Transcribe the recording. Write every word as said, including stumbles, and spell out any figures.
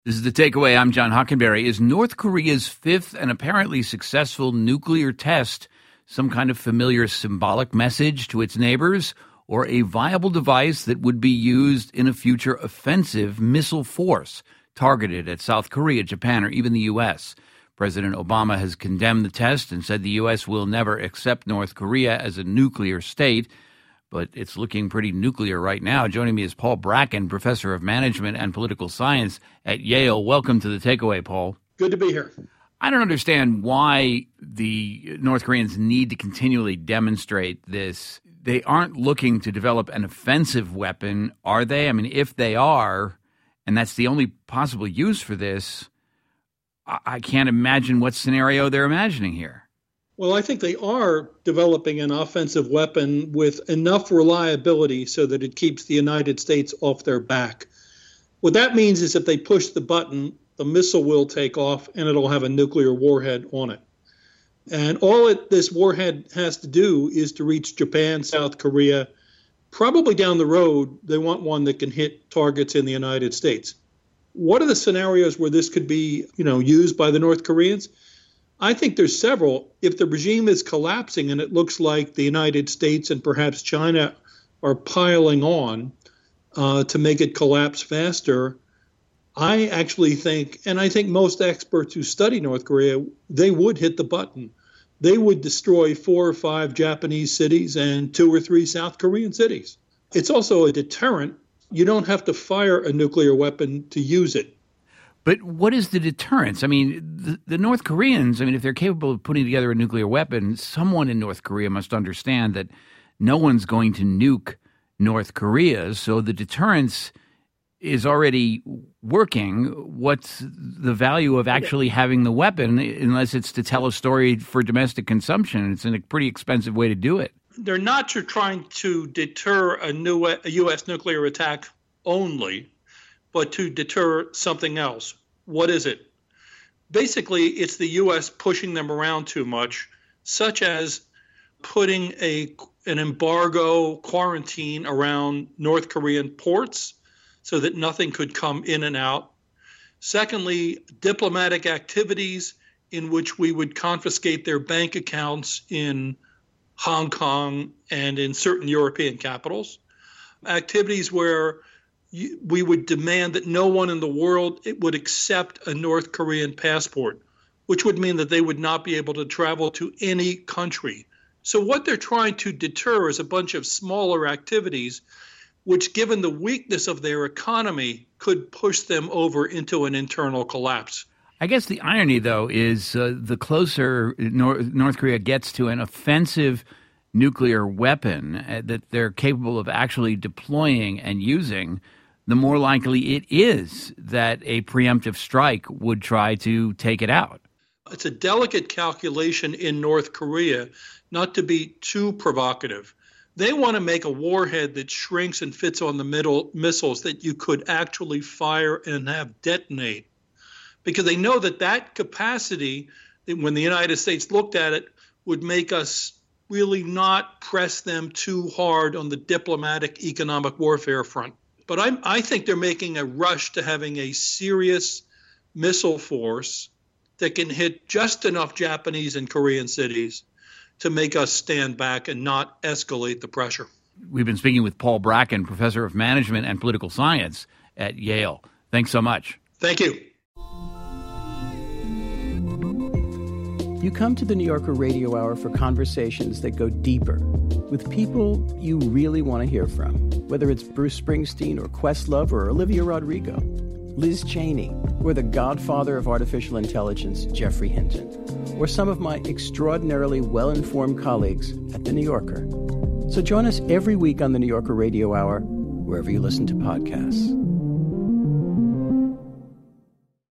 This is The Takeaway. I'm John Hockenberry. Is North Korea's fifth and apparently successful nuclear test some kind of familiar symbolic message to its neighbors, or a viable device that would be used in a future offensive missile force targeted at South Korea, Japan, or even the U S? President Obama has condemned the test and said the U S will never accept North Korea as a nuclear state. But it's looking pretty nuclear right now. Joining me is Paul Bracken, professor of management and political science at Yale. Welcome to The Takeaway, Paul. Good to be here. I don't understand why the North Koreans need to continually demonstrate this. They aren't looking to develop an offensive weapon, are they? I mean, if they are, and that's the only possible use for this, I can't imagine what scenario they're imagining here. Well, I think they are developing an offensive weapon with enough reliability so that it keeps the United States off their back. What that means is if they push the button, the missile will take off and it'll have a nuclear warhead on it. And all it, this warhead has to do is to reach Japan, South Korea. Probably down the road, they want one that can hit targets in the United States. What are the scenarios where this could be, you know, used by the North Koreans? I think there's several. If the regime is collapsing and it looks like the United States and perhaps China are piling on uh, to make it collapse faster, I actually think, and I think most experts who study North Korea, they would hit the button. They would destroy four or five Japanese cities and two or three South Korean cities. It's also a deterrent. You don't have to fire a nuclear weapon to use it. But what is the deterrence? I mean, the, the North Koreans, I mean, if they're capable of putting together a nuclear weapon, someone in North Korea must understand that no one's going to nuke North Korea. So the deterrence is already working. What's the value of actually having the weapon unless it's to tell a story for domestic consumption? It's a pretty expensive way to do it. They're not trying to deter a, new, a U S nuclear attack only, but to deter something else. What is it? Basically, it's the U S pushing them around too much, such as putting a an embargo quarantine around North Korean ports so that nothing could come in and out. Secondly, diplomatic activities in which we would confiscate their bank accounts in Hong Kong and in certain European capitals. Activities where we would demand that no one in the world would accept a North Korean passport, which would mean that they would not be able to travel to any country. So what they're trying to deter is a bunch of smaller activities, which, given the weakness of their economy, could push them over into an internal collapse. I guess the irony, though, is uh, the closer North, North Korea gets to an offensive nuclear weapon uh, that they're capable of actually deploying and using, the more likely it is that a preemptive strike would try to take it out. It's a delicate calculation in North Korea not to be too provocative. They want to make a warhead that shrinks and fits on the middle missiles that you could actually fire and have detonate, because they know that that capacity, when the United States looked at it, would make us really not press them too hard on the diplomatic economic warfare front. But I, I think they're making a rush to having a serious missile force that can hit just enough Japanese and Korean cities to make us stand back and not escalate the pressure. We've been speaking with Paul Bracken, professor of management and political science at Yale. Thanks so much. Thank you. You come to the New Yorker Radio Hour for conversations that go deeper with people you really want to hear from, whether it's Bruce Springsteen or Questlove or Olivia Rodrigo, Liz Cheney, or the godfather of artificial intelligence, Geoffrey Hinton, or some of my extraordinarily well-informed colleagues at The New Yorker. So join us every week on the New Yorker Radio Hour, wherever you listen to podcasts.